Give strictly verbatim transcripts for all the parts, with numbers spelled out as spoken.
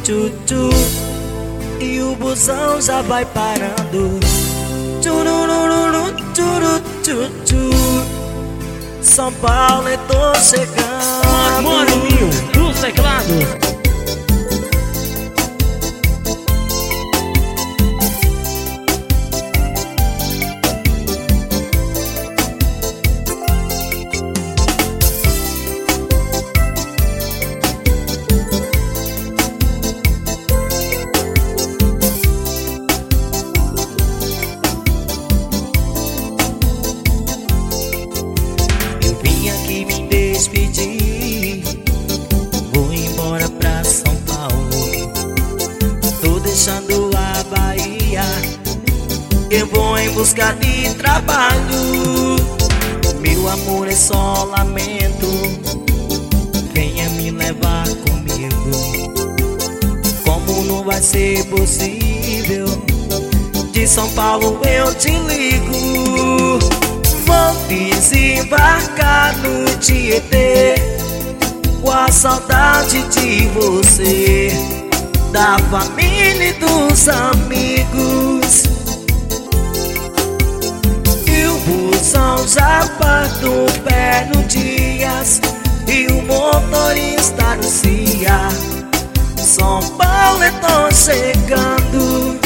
tchu, tchu. E o busão já vai parando. Tchurururu, tchuru, tchu, tchu. São Paulo, eu tô chegando. Moreninho, do teclado. Despedir, vou embora pra São Paulo. Tô deixando a Bahia, eu vou em busca de trabalho. Meu amor é só lamento, venha me levar comigo. Como não vai ser possível, de São Paulo eu te ligo. Vou desembarcar no Tietê, com a saudade de você, da família e dos amigos. E o busão já parte o pé no Dias, e o motorista anuncia: São Paulo, eu tô chegando.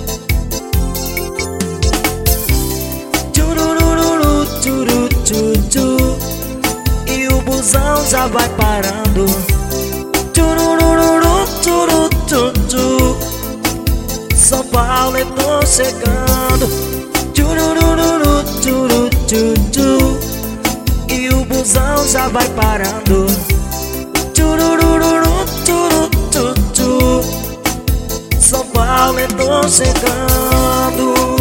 Tchuru, tchu, tchu. E o busão já vai parando. Tchurururu, tchuru, tchu, tchu. São Paulo, eu tô chegando. Tchurururu, tchuru, tchu, tchu. E o busão já vai parando. Tchurururu, tchuru, tchu, tchu. São Paulo, eu tô chegando.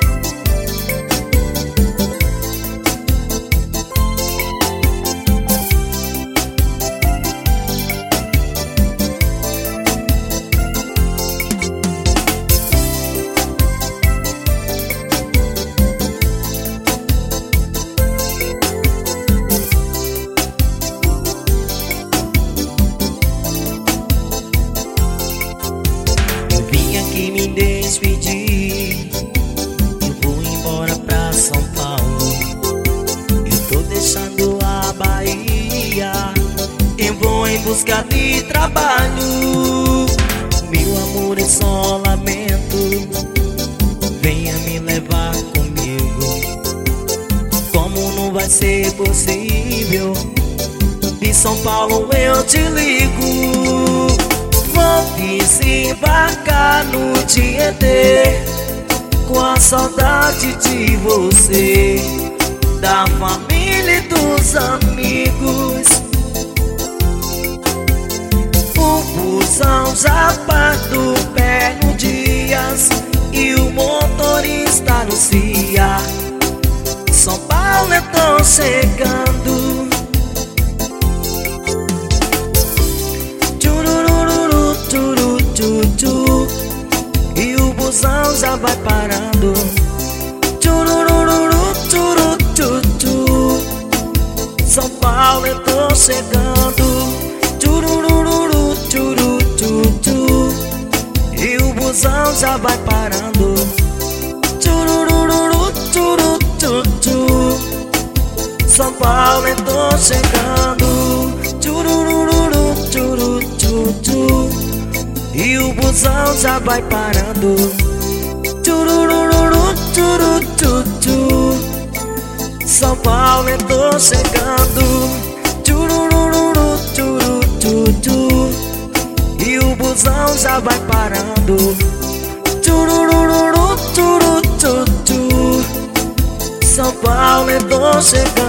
Que me despedir, eu vou embora pra São Paulo. Eu tô deixando a Bahia, eu vou em busca de trabalho. Meu amor é só lamento, venha me levar comigo. Como não vai ser possível, de São Paulo eu te ligo. Vou desembarcar no Tietê, com a saudade de você, da família e dos amigos. O busão já parte o pé no Dias, e o motorista anuncia: São Paulo, eu tô chegando. Tchuru, tchu, tchu. E o busão já vai parando. Tchurururu, tchuru, tchu, tchu. São Paulo, eu tô chegando. Tchurururu, tchuru, tchu, tchu. E o busão já vai parando. Tchurururu, tchuru, tchu, tchu. São Paulo, eu tô chegando. Tchurururu, tchuru, tchu, tchu. E o busão já vai parando. Tchurururu, tchuru, tchu, tchu. São Paulo, eu tô chegando. Tchurururu, tchuru, tchu, tchu. E o busão já vai parando. Tchurururu, tchuru, tchu, tchu. São Paulo, eu tô chegando.